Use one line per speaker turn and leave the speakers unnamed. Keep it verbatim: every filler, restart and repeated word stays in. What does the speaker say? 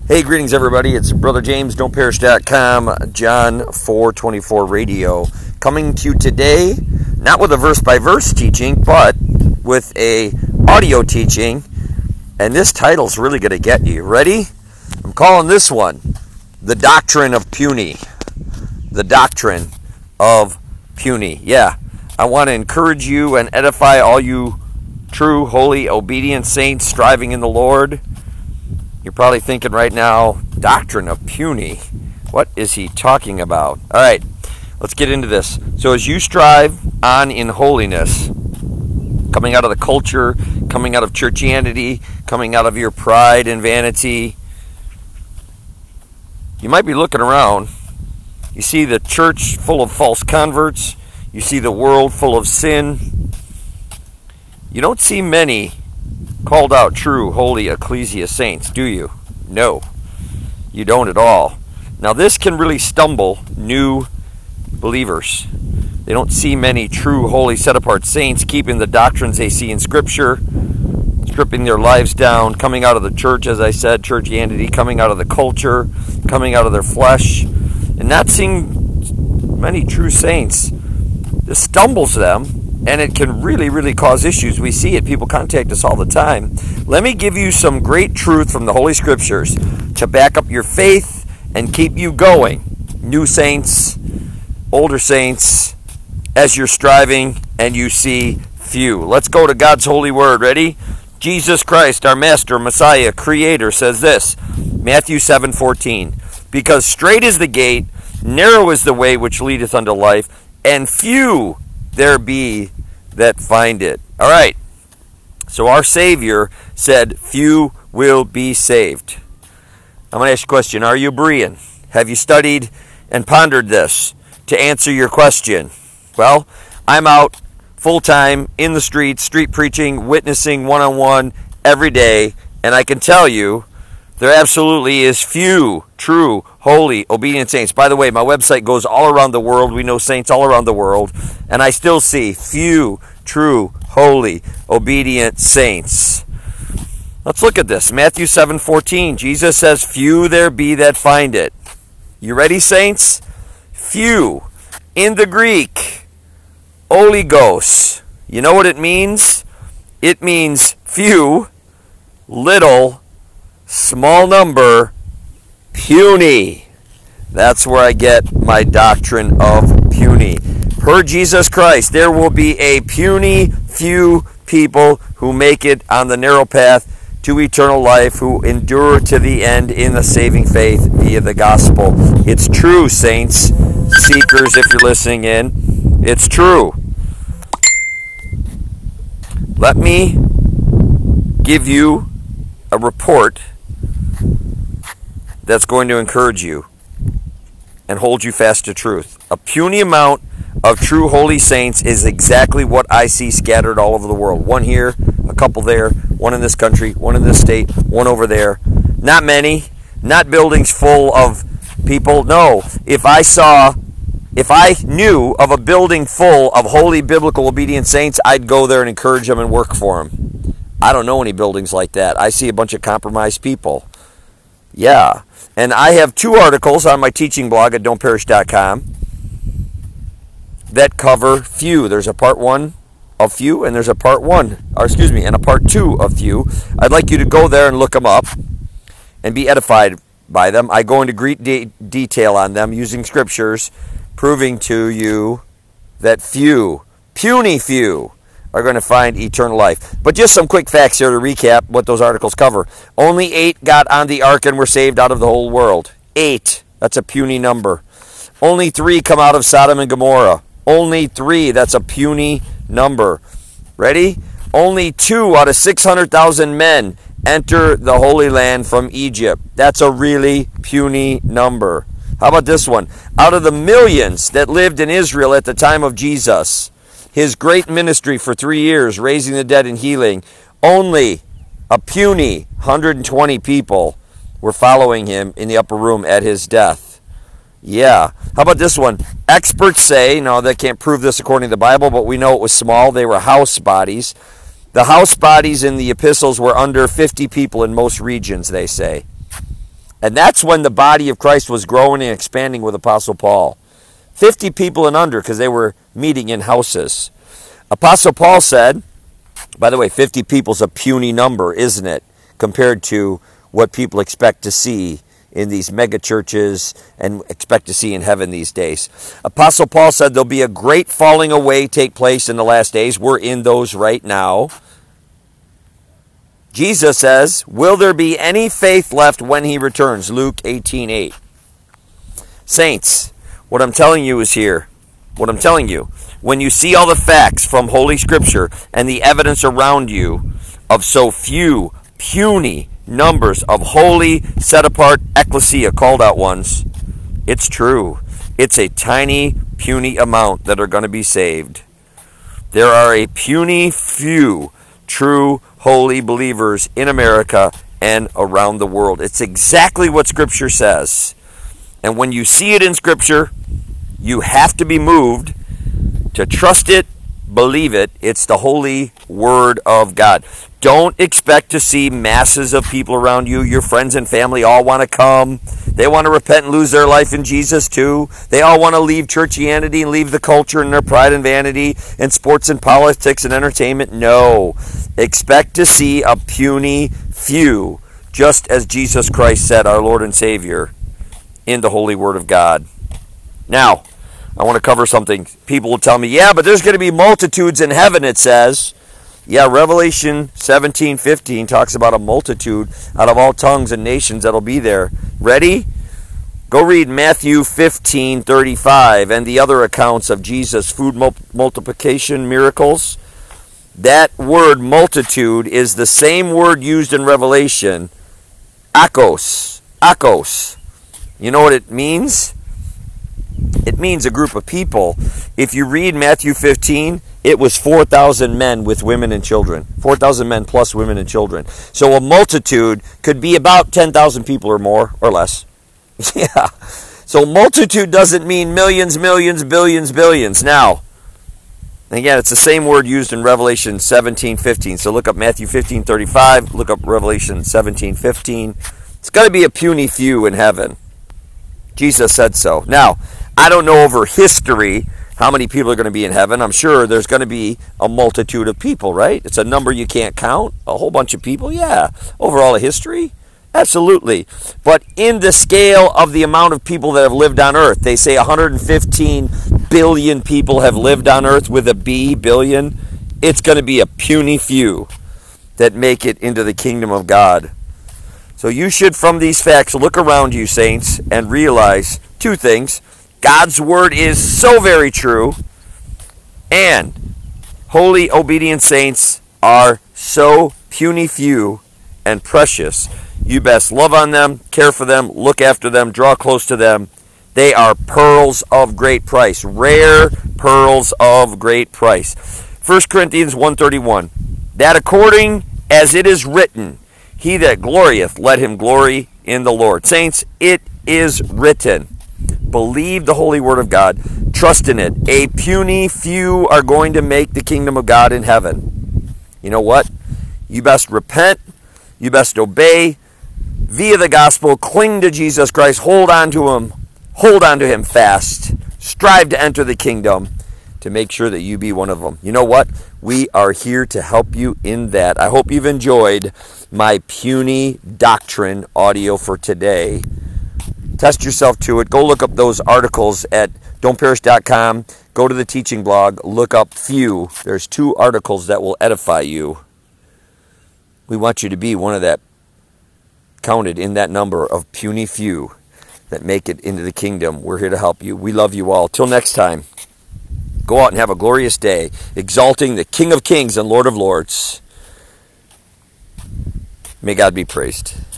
Hey, greetings everybody. It's Brother James, don't perish dot com, John four twenty-four Radio, coming to you today, not with a verse-by-verse teaching, but with a audio teaching, and this title's really going to get you. Ready? I'm calling this one, The Doctrine of Puny. The Doctrine of Puny. Yeah, I want to encourage you and edify all you true, holy, obedient saints striving in the Lord. You're probably thinking right now, doctrine of puny. What is he talking about? All right, let's get into this. So as you strive on in holiness, coming out of the culture, coming out of churchianity, coming out of your pride and vanity, you might be looking around. You see the church full of false converts. You see the world full of sin. You don't see many called out true, holy ecclesia saints, do you? No, you don't at all. Now this can really stumble new believers. They don't see many true, holy, set-apart saints keeping the doctrines they see in Scripture, stripping their lives down, coming out of the church, as I said, churchianity, coming out of the culture, coming out of their flesh, and not seeing many true saints. This stumbles them. And it can really, really cause issues. We see it. People contact us all the time. Let me give you some great truth from the Holy Scriptures to back up your faith and keep you going. New saints, older saints, as you're striving and you see few. Let's go to God's holy word. Ready? Jesus Christ, our Master, Messiah, Creator, says this. Matthew seven fourteen. Because straight is the gate, narrow is the way which leadeth unto life, and few there be that find it. All right. So our Savior said, few will be saved. I'm going to ask you a question. Are you a Berean? Have you studied and pondered this to answer your question? Well, I'm out full-time in the streets, street preaching, witnessing one-on-one every day, and I can tell you there absolutely is few true, holy, obedient saints. By the way, my website goes all around the world. We know saints all around the world. And I still see few true, holy, obedient saints. Let's look at this. Matthew seven fourteen. Jesus says, few there be that find it. You ready, saints? Few. In the Greek, oligos. You know what it means? It means few, little, small number, puny. That's where I get my doctrine of puny. Per Jesus Christ, there will be a puny few people who make it on the narrow path to eternal life, who endure to the end in the saving faith via the gospel. It's true, saints, seekers, if you're listening in. It's true. Let me give you a report that's going to encourage you and hold you fast to truth. A puny amount of true holy saints is exactly what I see scattered all over the world. One here, a couple there, one in this country, one in this state, one over there. Not many, not buildings full of people. No, if I saw, if I knew of a building full of holy, biblical, obedient saints, I'd go there and encourage them and work for them. I don't know any buildings like that. I see a bunch of compromised people. Yeah. And I have two articles on my teaching blog at don't perish dot com that cover few. There's a part one of few, and there's a part one, or excuse me, and a part two of few. I'd like you to go there and look them up and be edified by them. I go into great de- detail on them using scriptures, proving to you that few, puny few, are going to find eternal life. But just some quick facts here to recap what those articles cover. Only eight got on the ark and were saved out of the whole world. Eight. That's a puny number. Only three come out of Sodom and Gomorrah. Only three. That's a puny number. Ready? Only two out of six hundred thousand men enter the Holy Land from Egypt. That's a really puny number. How about this one? Out of the millions that lived in Israel at the time of Jesus, his great ministry for three years, raising the dead and healing, only a puny one hundred twenty people were following him in the upper room at his death. Yeah. How about this one? Experts say, no, they can't prove this according to the Bible, but we know it was small. They were house bodies. The house bodies in the epistles were under fifty people in most regions, they say. And that's when the body of Christ was growing and expanding with Apostle Paul. fifty people and under, because they were meeting in houses. Apostle Paul said, by the way, fifty people is a puny number, isn't it? Compared to what people expect to see in these mega churches and expect to see in heaven these days. Apostle Paul said there'll be a great falling away take place in the last days. We're in those right now. Jesus says, will there be any faith left when he returns? Luke eighteen eight. Saints, what I'm telling you is here. What I'm telling you, when you see all the facts from Holy Scripture and the evidence around you of so few, puny numbers of holy, set-apart ecclesia, called out ones, it's true. It's a tiny, puny amount that are going to be saved. There are a puny few true holy believers in America and around the world. It's exactly what Scripture says. And when you see it in Scripture, you have to be moved to trust it, believe it. It's the holy Word of God. Don't expect to see masses of people around you. Your friends and family all want to come. They want to repent and lose their life in Jesus too. They all want to leave churchianity and leave the culture and their pride and vanity and sports and politics and entertainment. No. Expect to see a puny few, just as Jesus Christ said, our Lord and Savior, in the holy Word of God. Now, I want to cover something. People will tell me, yeah, but there's going to be multitudes in heaven, it says. Yeah, Revelation seventeen fifteen talks about a multitude out of all tongues and nations that'll be there. Ready? Go read Matthew fifteen thirty-five and the other accounts of Jesus' food multiplication miracles. That word multitude is the same word used in Revelation, akos. Akos. You know what it means? It means a group of people. If you read Matthew fifteen, it was four thousand men with women and children. four thousand men plus women and children. So a multitude could be about ten thousand people or more or less. Yeah. So multitude doesn't mean millions, millions, billions, billions. Now, again, it's the same word used in Revelation seventeen fifteen. So look up Matthew fifteen thirty-five. Look up Revelation seventeen fifteen. It's going to be a puny few in heaven. Jesus said so. Now, I don't know over history how many people are going to be in heaven. I'm sure there's going to be a multitude of people, right? It's a number you can't count. A whole bunch of people, yeah. Over all of history, absolutely. But in the scale of the amount of people that have lived on earth, they say one hundred fifteen billion people have lived on earth with a B, billion. It's going to be a puny few that make it into the kingdom of God. So you should, from these facts, look around you, saints, and realize two things. God's word is so very true, and holy, obedient saints are so puny few and precious. You best love on them, care for them, look after them, draw close to them. They are pearls of great price, rare pearls of great price. First Corinthians one thirty-one, that according as it is written, he that glorieth, let him glory in the Lord. Saints, it is written. Believe the holy word of God. Trust in it. A puny few are going to make the kingdom of God in heaven. You know what? You best repent. You best obey via the gospel. Cling to Jesus Christ. Hold on to him. Hold on to him fast. Strive to enter the kingdom to make sure that you be one of them. You know what? We are here to help you in that. I hope you've enjoyed my puny doctrine audio for today. Test yourself to it. Go look up those articles at don't perish dot com. Go to the teaching blog. Look up few. There's two articles that will edify you. We want you to be one of that, counted in that number of puny few that make it into the kingdom. We're here to help you. We love you all. Till next time, go out and have a glorious day, exalting the King of Kings and Lord of Lords. May God be praised.